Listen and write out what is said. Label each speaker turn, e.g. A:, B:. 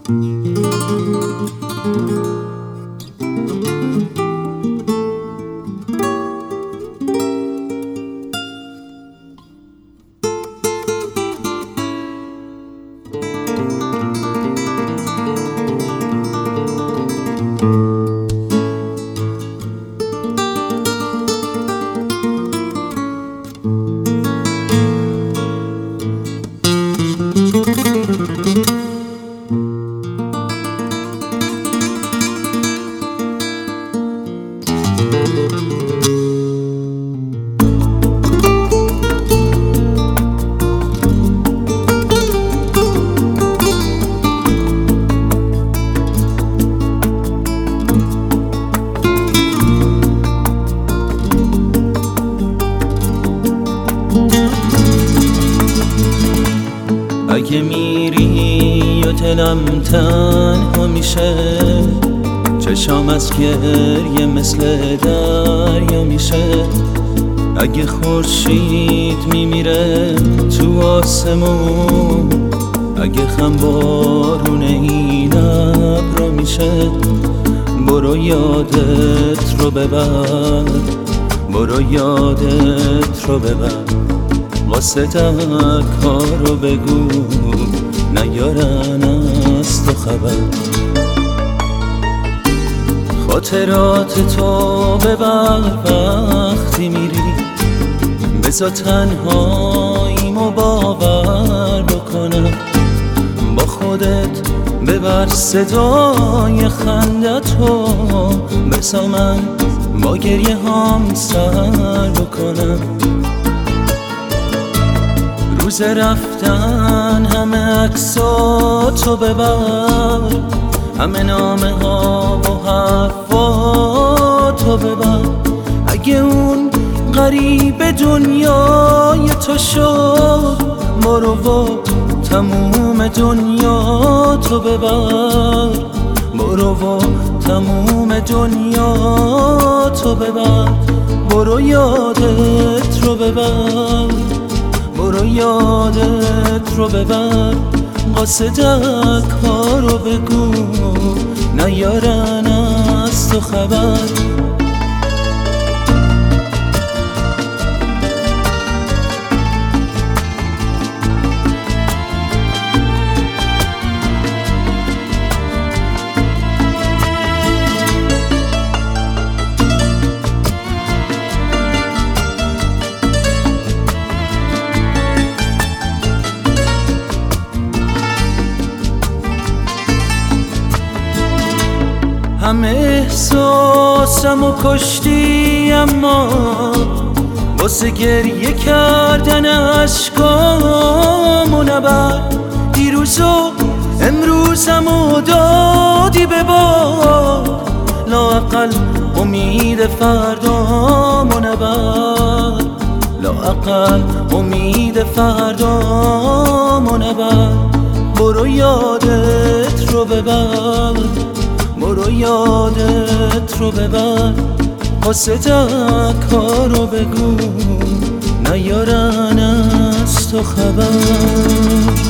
A: اگه میری و دلم تنها میشه، چشام از گریه مثل دریا میشه. اگه خورشید میمیره تو آسمون، اگه خم بارون این ابرا میشه، برو یادت رو ببر، برو یادت رو ببر. واسه کارو بگو نیارن از تو خبر. خاطرات تو ببر وقتی میری، بذار تنهاییمو باور بکنم. با خودت ببر صدای خندتو، بذار من با گریه هم سر بکنم. روز رفتن همه عکساتو ببر، همه نامه ها و حرفاتو ببر. اگه اون غریب دنیای تو شد، برو و تموم دنیا تو ببر، برو و تموم دنیا تو ببر. برو یادت رو ببر، برو یادت رو ببر. قاصدک ها رو بگو نیارن از تو خبر. همه احساسمو کشتی، اما واسه گریه کردن عشقامو نبر. دیروز و امروزمو دادی به باد، لااقل امید فردامو نبر، لااقل امید فردامو نبر. برو یادت رو ببر، برو یادت رو ببر. قاصدک ها رو بگو نیارن از تو خبر.